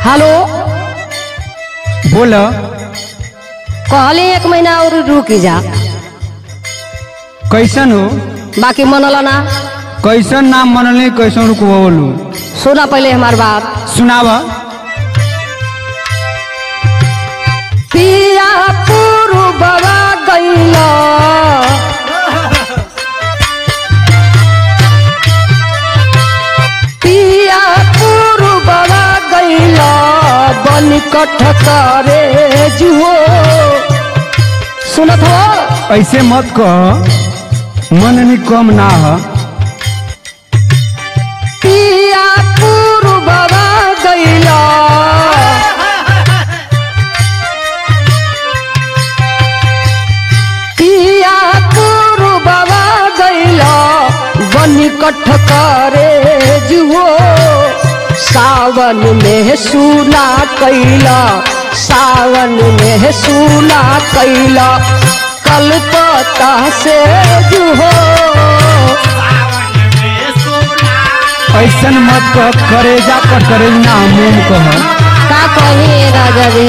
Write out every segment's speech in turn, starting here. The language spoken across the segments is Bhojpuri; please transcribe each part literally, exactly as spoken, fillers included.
हेलो बोल। कहले एक महीना और रुक जा। कैसन हो? बाकी मनल ना। कैसन नाम मनल कैसन रुकवलू? सुना पहले हमार बात। सुनाव। पिया पूर्ववा गइला पिया पूर्ववा गइला बन कठ करे जुओ। सुनत हो? ऐसे मत कह, मननी कम ना है। पिया पूर्ववा गइला पिया पूर्ववा गइला बनी कठ करे जुओ। सावन में सुना कैला सावन में सुना कैला कलपता से जुहो। ऐसन मत कह, करेजा पर करे ना मुंह कह। का कही राजा जी?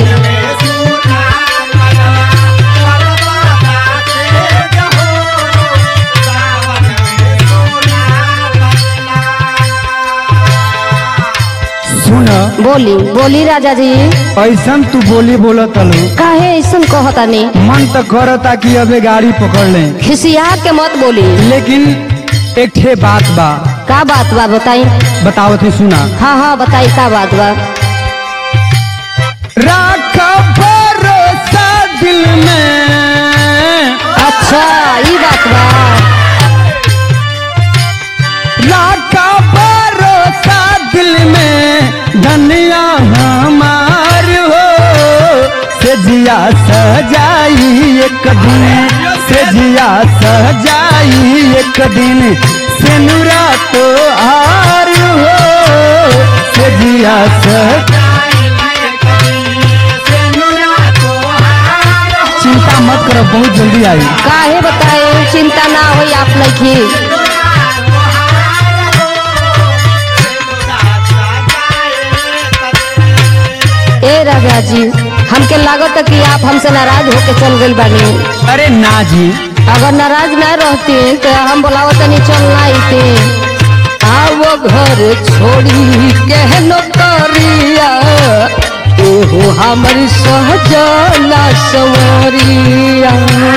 सुन। बोली बोली राजा जी। ऐसन तू बोली बोलत हलू, काहे ऐसन कहता नहीं? मन तो करता कि अबे गाड़ी पकड़ ले, खिसिया के मत बोली। लेकिन एक ठे बात बा। का बात बा बताई? बतावत ही सुना। हाँ हाँ बताई का बात बा। राख भरोसा दिल में। अच्छा ये बात बा। राख भरोसा दिल में धनिया हमार हो। सजिया सजाई एक दिन, सजिया सजाई एक दिन सेनुरा तो आर हो। सजिया सजाई चिंता मत करो, बहुत जल्दी आई। काहे बताए? चिंता ना होई आप नहीं। ए राजा जी हमके लागत है कि आप हमसे नाराज होके चल गई बानी। अरे ना जी, अगर नाराज ना रहती तो हम बोलावत नहीं चलना ही। आओ घर छोड़ी के नौकरिया एहो हमारी सहजना संवरिया।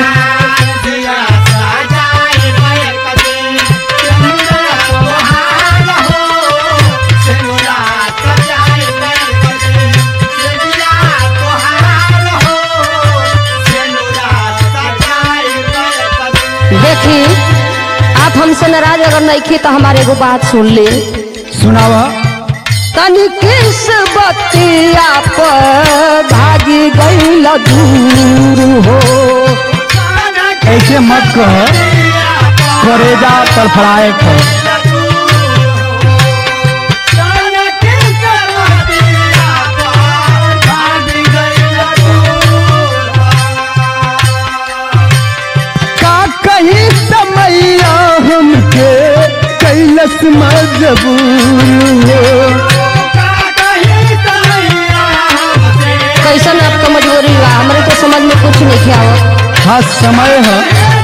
देखी आप हमसे नाराज अगर नहीं की तो हमारे एगो बात सुन ले। सुनावा। तनी किस बतिया पर भागी गइल दूर हो। ऐसे मत कह, करेजा तड़फड़ाए कर। कहीं समैया हमके कैलस मजबूर हो। कैसन आपका मजबूरी बा? हमारे तो समझ में कुछ नहीं किया हो। हाँ समय है।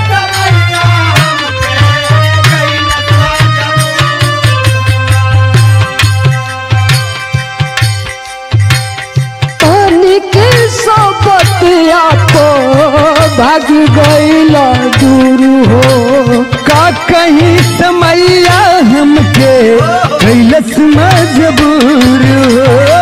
बतिया को भागी गइला दूर हो। का कहीं समैया हमके कैलस मजबूर हो।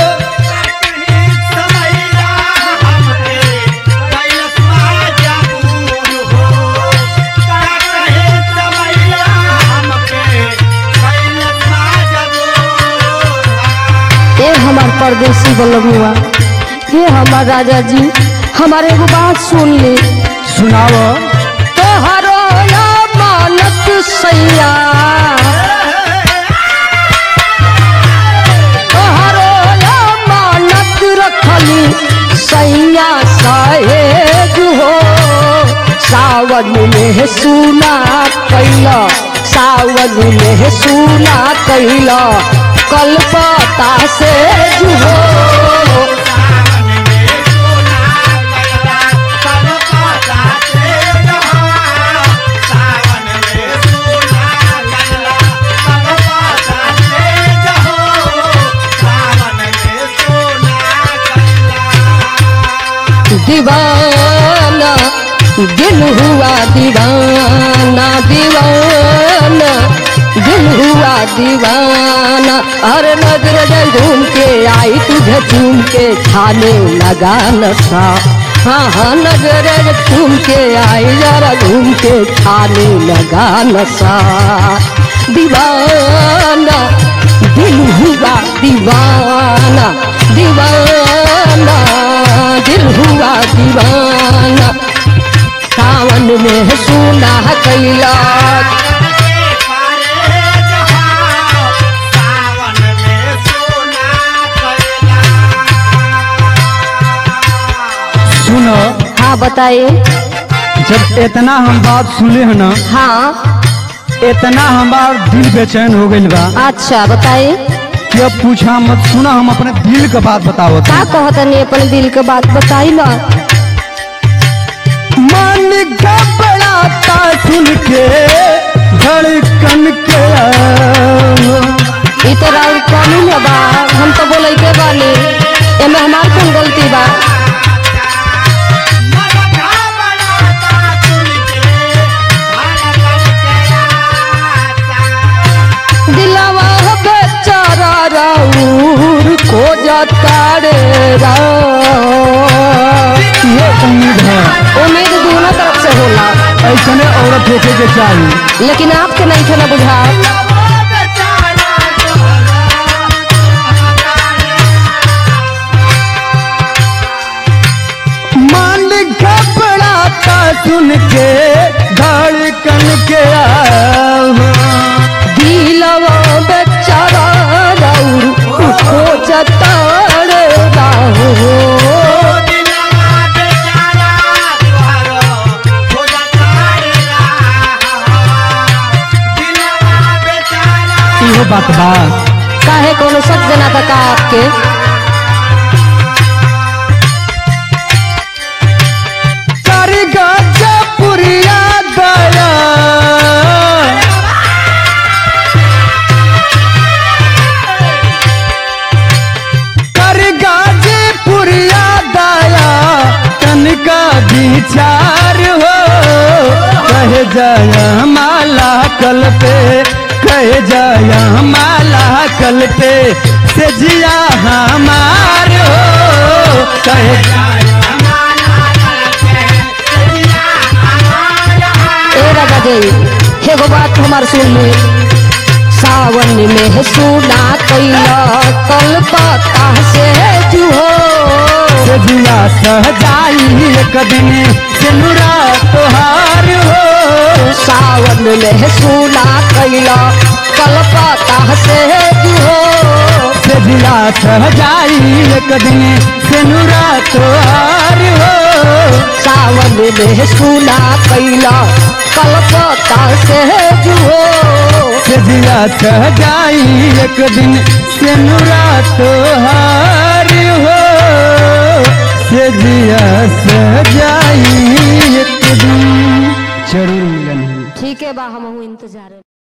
ये हमार परदेसी बलमुआ, ये हमार राजा जी हमारे एगो बात सुन ले। सुनाओ। तोहरो मानत सैया तोहरो मानत रखली सैया सहेज हो। सावन में सुना कैला सावन में सुना कैला कलपता से जुहो। दीवाना दिल हुआ दीवाना, दीवाना दिल हुआ दीवाना। हर नजर घूम के आई तुझे चूम के खाने लगा नशा। हाँ हाँ नजर घूम के आई जरा घूम के खाने लगा नशा। दीवाना दिल हुआ दीवाना, दीवाना दिल हुआ दीवाना। सावन में सुना कैलाश, सुनो। हाँ बताइए। जब इतना हम बात सुने हैं ना, हाँ इतना हमार दिल बेचैन हो गइल बा अच्छा बताइए। कि अब पूछा मत, सुना हम अपने दिल के बात बताओ। का कहतनी अपने दिल के बात बताई ना। मन घबराता सुन के धड़कन के, ई तो राउर कानून है बा, हम तो बोले के बानी, एमे हमार कौन गलती बा। दिलवा बेचारा राउर को जाता रे ये उम्मीद है। उम्मीद दोनों तरफ से होला, ऐसने औरत होके के चाहिए। लेकिन आपके नहीं थे ना बुझा। मन घबराता सुन के धड़कन के, दिलवा बेचारा राउर को जाता रे राहो। इहो बात बा। काहे कोनो शक देना था का आपके। तारी गाजा पुरिया दया, तारी गाजी पुरिया दया, तनिका विचार हो। कहे जाया माला कल पे, कहे जाया माला कल पे से जिया हमार हो। कहे ए राजा जी एगो बात हमार सुन ली। सावन में सुना कैला कलपता से जुहो। से जिया सहजाई एक दिन सिनुरा तोहार हो। सावन में सुना कैला कलपता से जुहो। से जिया सहजाई एक दिन सिनुरा तोहार हो। सावन में सुना कैला कलपता से जुहो। से जिया सहजाई एक दिन सिनुरा तोहार हो। से जिया सहजाई एक दिन जरूर मिलन। ठीक है बा, हम इंतजार।